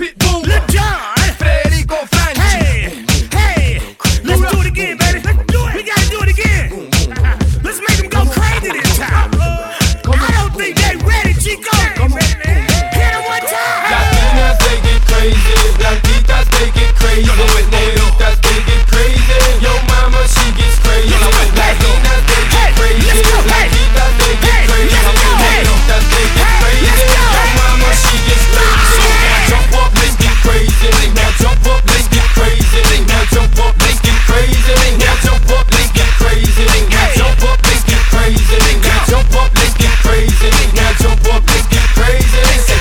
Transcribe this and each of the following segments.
Pitbull, Lil Jon, Federico Franchi. hey, hey, let's do it again, baby. Let's do it. We gotta do it again. Let's make them go crazy this time. I don't think they ready, Chico. Hit them one time. Latinas, they get crazy. Blanquitas, they get crazy. Negritas, they get crazy. Yo mama, she gets crazy. Latinas, they get crazy. Blanquitas, they get crazy. Negritas, they get crazy. Yo mama, she gets crazy. Now jump up, let's get crazy. Now jump up, let's get crazy. Now jump up, let's get crazy. Now jump up, let's get crazy. Now jump up, let's get crazy. Now jump up, let's get crazy. Now jump up, let's get crazy.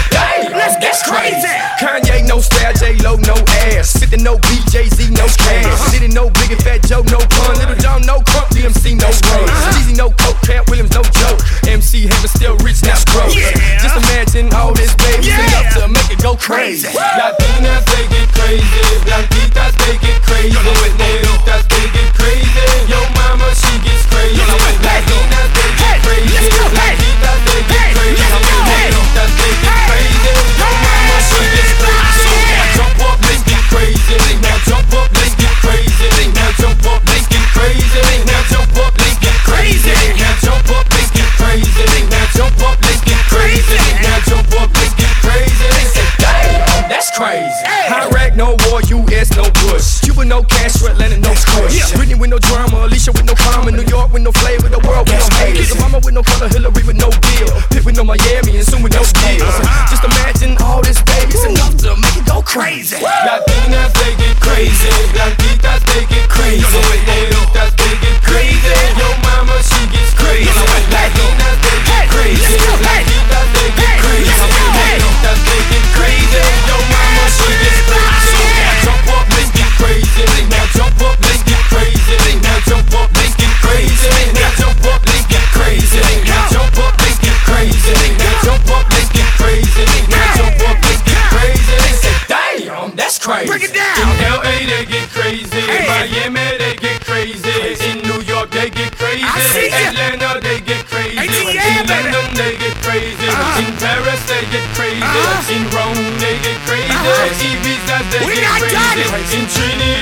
Let's get crazy. Kanye, no style, J-Lo, no ass. 50 no beat, Jay-Z, no cash. Diddy, no Big and Fat Joe, no pun. Little John, no crump, DMC, no run. Jeezy, no coke, Cat Williams, no joke. MC Hammer, still rich, now broke. Just imagine all this baby enough to make it go crazy. Latinas, they get crazy. Blanquitas, they get crazy. Negritas, they get crazy. Yo mama, she gets crazy. Latinas, they get crazy. Blanquitas, they get crazy. Negritas, they get crazy. Yo mama, she gets crazy. Now jump up, let's get crazy. Now jump up, let's get crazy. Now jump up, let's get crazy. Now jump up, let's get crazy. Now jump up, let's get crazy. Now jump up, let's get crazy. Now jump up, let's get crazy. They say, damn, that's crazy. Iraq, no war, US, no Bush. Cuba, no Castro, Atlanta, no Kush. Britney with no drama, Alicia with no karma, New York with no flavor, the world with no haters. Obama with no color, Hillary with no deal, Pitt with no Miami, and soon with no deals. Just imagine all this babies enough to make it go crazy. Latinas, they get crazy. Blanquitas, they get crazy. Negritas, they get crazy. Yo mama, she gets crazy. Latinas, they get crazy. Blanquitas, they get crazy. Negritas, they get crazy. Yo mama, she gets crazy. Now jump up, let's get crazy. Now jump up, let's get crazy. Now jump up, let's get crazy. Now jump up, let's get crazy. Now jump up, let's get crazy. Now jump up, let's get crazy. Now jump up, let's get crazy. They say, damn, that's crazy. Break it down. In LA, they get crazy. Miami, they get crazy. In New York, they get crazy. Atlanta, they get crazy. In London, they get crazy. In Paris, they get crazy. In Rome, they get crazy. Ibiza, they get crazy. In Trinidad,